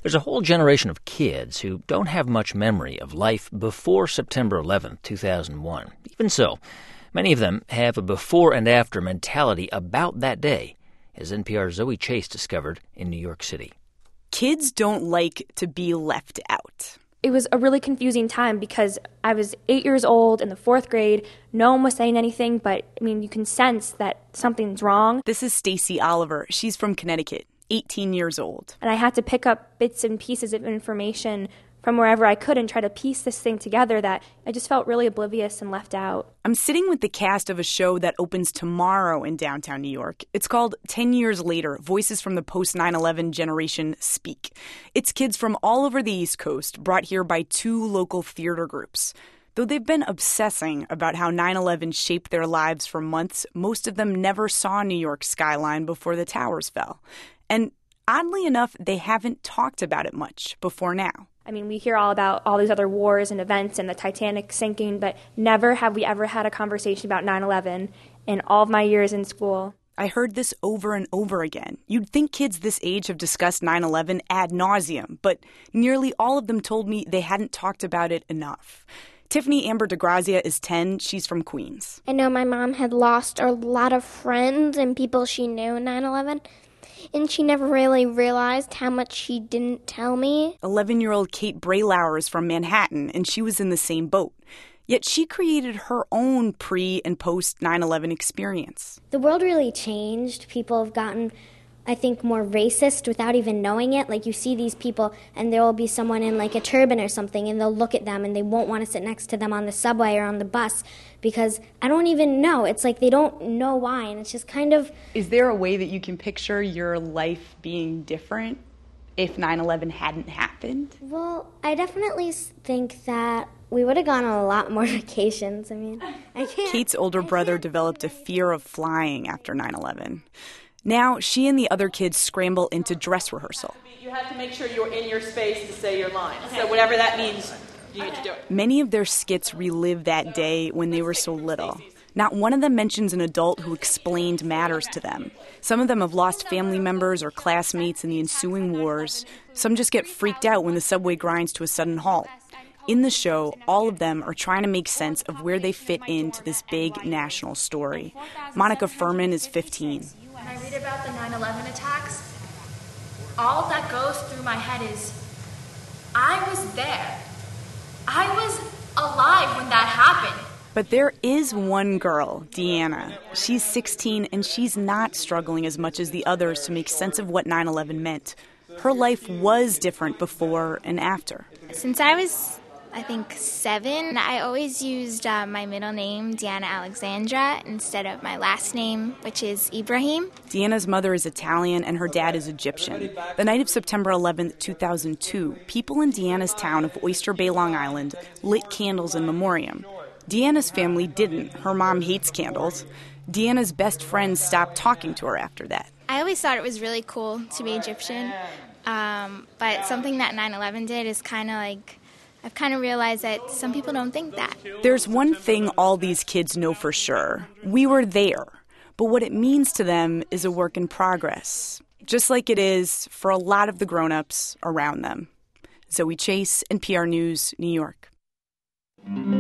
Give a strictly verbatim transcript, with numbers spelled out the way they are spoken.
There's a whole generation of kids who don't have much memory of life before September eleventh, two thousand one. Even so, many of them have a before and after mentality about that day, as N P R's Zoe Chase discovered in New York City. Kids don't like to be left out. It was a really confusing time because I was eight years old in the fourth grade. No one was saying anything, but, I mean, you can sense that something's wrong. This is Stacey Oliver. She's from Connecticut, eighteen years old. And I had to pick up bits and pieces of information from wherever I could and try to piece this thing together that I just felt really oblivious and left out. I'm sitting with the cast of a show that opens tomorrow in downtown New York. It's called ten years later, Voices from the Post nine eleven Generation Speak. It's kids from all over the East Coast brought here by two local theater groups. Though they've been obsessing about how nine eleven shaped their lives for months, most of them never saw New York's skyline before the towers fell. And oddly enough, they haven't talked about it much before now. I mean, we hear all about all these other wars and events and the Titanic sinking, but never have we ever had a conversation about nine eleven in all of my years in school. I heard this over and over again. You'd think kids this age have discussed nine eleven ad nauseum, but nearly all of them told me they hadn't talked about it enough. Tiffany Amber DeGrazia is ten. She's from Queens. I know my mom had lost a lot of friends and people she knew in nine eleven. And she never really realized how much she didn't tell me. eleven-year-old Kate Braylauer is from Manhattan, and she was in the same boat. Yet she created her own pre- and post nine eleven experience. The world really changed. People have gotten, I think, more racist without even knowing it. Like, you see these people, and there will be someone in, like, a turban or something, and they'll look at them, and they won't want to sit next to them on the subway or on the bus because I don't even know. It's like they don't know why, and it's just kind of... Is there a way that you can picture your life being different if nine eleven hadn't happened? Well, I definitely think that we would have gone on a lot more vacations. I mean, I can't... Kate's older brother developed a fear of flying after nine eleven. Now, she and the other kids scramble into dress rehearsal. You have to make sure you're in your space to say your line. Okay. So whatever that means, you need to do it. Many of their skits relive that day when they were so little. Not one of them mentions an adult who explained matters to them. Some of them have lost family members or classmates in the ensuing wars. Some just get freaked out when the subway grinds to a sudden halt. In the show, all of them are trying to make sense of where they fit into this big national story. Monica Furman is fifteen. When I read about the nine eleven attacks, all that goes through my head is, I was there. I was alive when that happened. But there is one girl, Deanna. She's sixteen, and she's not struggling as much as the others to make sense of what nine eleven meant. Her life was different before and after. Since I was, I think, seven, I always used uh, my middle name, Deanna Alexandra, instead of my last name, which is Ibrahim. Deanna's mother is Italian and her dad is Egyptian. The night of September eleventh, two thousand two, people in Deanna's town of Oyster Bay, Long Island, lit candles in memoriam. Deanna's family didn't. Her mom hates candles. Deanna's best friend stopped talking to her after that. I always thought it was really cool to be Egyptian, um, but something that nine eleven did is kind of like... I've kind of realized that some people don't think that. There's one thing all these kids know for sure. We were there. But what it means to them is a work in progress, just like it is for a lot of the grown-ups around them. Zoe Chase, N P R News, New York.